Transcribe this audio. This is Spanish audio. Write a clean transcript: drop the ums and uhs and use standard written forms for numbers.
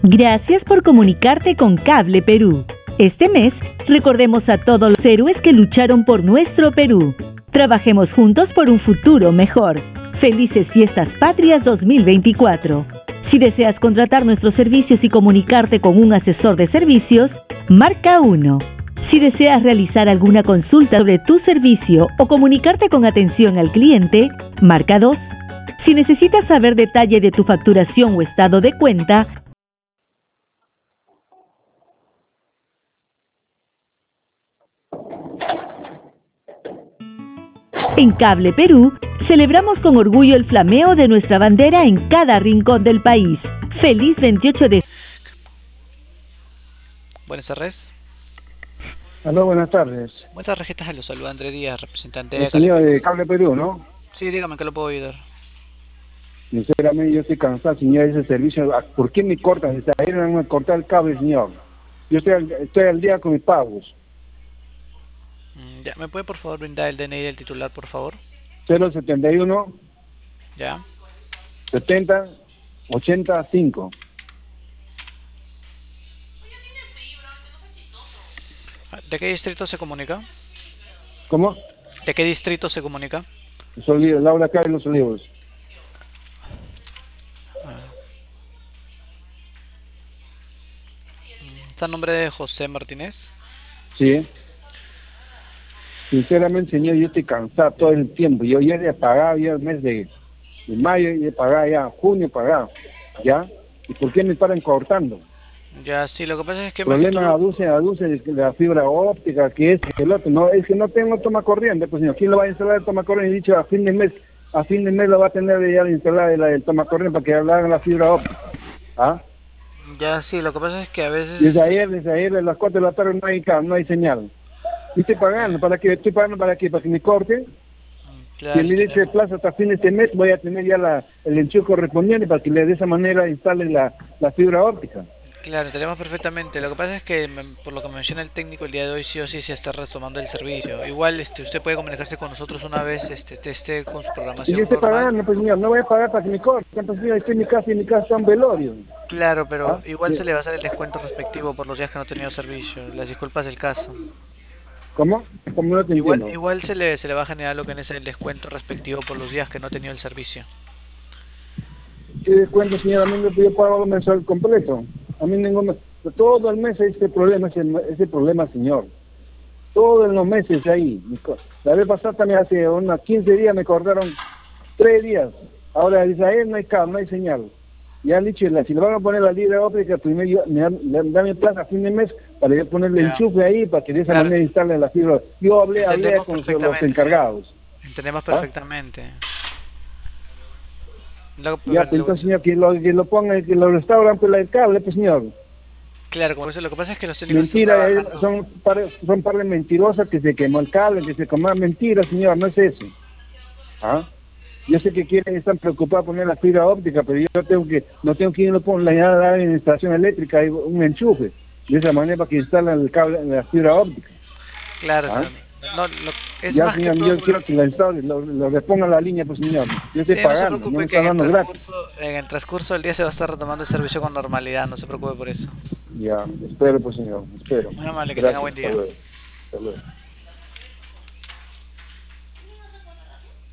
Gracias por comunicarte con Cable Perú. Este mes, recordemos a todos los héroes que lucharon por nuestro Perú. Trabajemos juntos por un futuro mejor. Felices Fiestas Patrias 2024. Si deseas contratar nuestros servicios y comunicarte con un asesor de servicios, marca 1. Si deseas realizar alguna consulta sobre tu servicio o comunicarte con atención al cliente, marca 2. Si necesitas saber detalle de tu facturación o estado de cuenta, en Cable Perú, celebramos con orgullo el flameo de nuestra bandera en cada rincón del país. ¡Feliz 28 de... Buenas tardes. Aló, buenas tardes. Buenas tardes, ¿qué tal? Los saluda André Díaz, representante El de Cable señor Perú. de Cable Perú, ¿no? Sí, dígame, ¿qué lo puedo ayudar? Sinceramente, yo estoy cansado, señor, de ese servicio. ¿Por qué me cortan? Desde ayer me han cortado el cable, señor. Yo estoy al día con mis pagos. Ya, ¿me puede por favor brindar el DNI del titular, por favor? 071 Ya. 70 85. ¿De qué distrito se comunica? ¿Cómo? ¿De qué distrito se comunica? Los Olivos, Laura Carlos Olivos. ¿Está el nombre de José Martínez? Sí. Sinceramente, señor, yo estoy cansado todo el tiempo. Yo ya he pagado ya el mes de mayo, ya he pagado ya, junio he pagado. ¿Ya? ¿Y por qué me paran cortando? Ya, sí, lo que pasa es que... Problema aduce de la fibra óptica, que es que el otro, no, es que no tengo toma corriente, pues señor, ¿quién lo va a instalar el toma corriente? He dicho a fin de mes lo va a tener ya instalada el toma corriente para que hagan la fibra óptica. ¿Ah? Ya, sí, lo que pasa es que a veces... Desde ayer a las 4 de la tarde no hay señal. Y estoy pagando, ¿para qué? Estoy pagando para que me corte. Claro, Si me dice de plazo hasta fin de este mes, voy a tener ya el enchufe correspondiente para que de esa manera instalen la fibra óptica. Claro, tenemos perfectamente. Lo que pasa es que, por lo que menciona el técnico, el día de hoy sí o sí se está retomando el servicio. Igual, usted puede comunicarse con nosotros una vez esté con su Y programación yo estoy normal. pagando, pues señor, no voy a pagar para que me corte. Pues señor, estoy en mi casa y en mi casa está un velorio. Claro, pero igual Sí. se le va a hacer el descuento respectivo por los días que no ha tenido servicio. Las disculpas del caso. ¿Cómo? ¿Cómo no te entiendo? Igual se le va a generar lo que es el descuento respectivo por los días que no ha tenido el servicio. ¿Qué descuento, señor? A mí yo pago el mensual completo. A mí todo el mes hay ese problema, señor. Todos los meses ahí. La vez pasada también hace unos 15 días me cortaron 3 días. Ahora dice, ahí no hay cable, no hay señal. Ya han dicho, si le van a poner la fibra óptica, primero dame plaza a fin de mes para yo ponerle el enchufe ahí para que de esa manera instalen la fibra. Yo hablé con los encargados. Entendemos perfectamente. Ya, pues entonces, señor, que lo pongan, que lo restauran por el cable, pues señor. Claro, como eso, lo que pasa es que los técnicos... Mentira, son par de mentirosas que se quemó el cable, que se quemó. Mentira, señor, no es eso. ¿Ah? Yo sé que están preocupados por poner la fibra óptica, pero yo no tengo que ir a la instalación eléctrica, hay un enchufe. De esa manera para que instalen el cable, la fibra óptica. Claro, ¿Ah? no, es ya, más señor, que todo... yo quiero que la instalen, lo repongan la línea, pues señor. Yo estoy pagando, no se no me preocupe que están dando gratis. en el transcurso del día se va a estar retomando el servicio con normalidad, no se preocupe por eso. Ya, espero, pues señor, espero. Muy amable, que Gracias, tenga buen día. hasta luego. Hasta luego.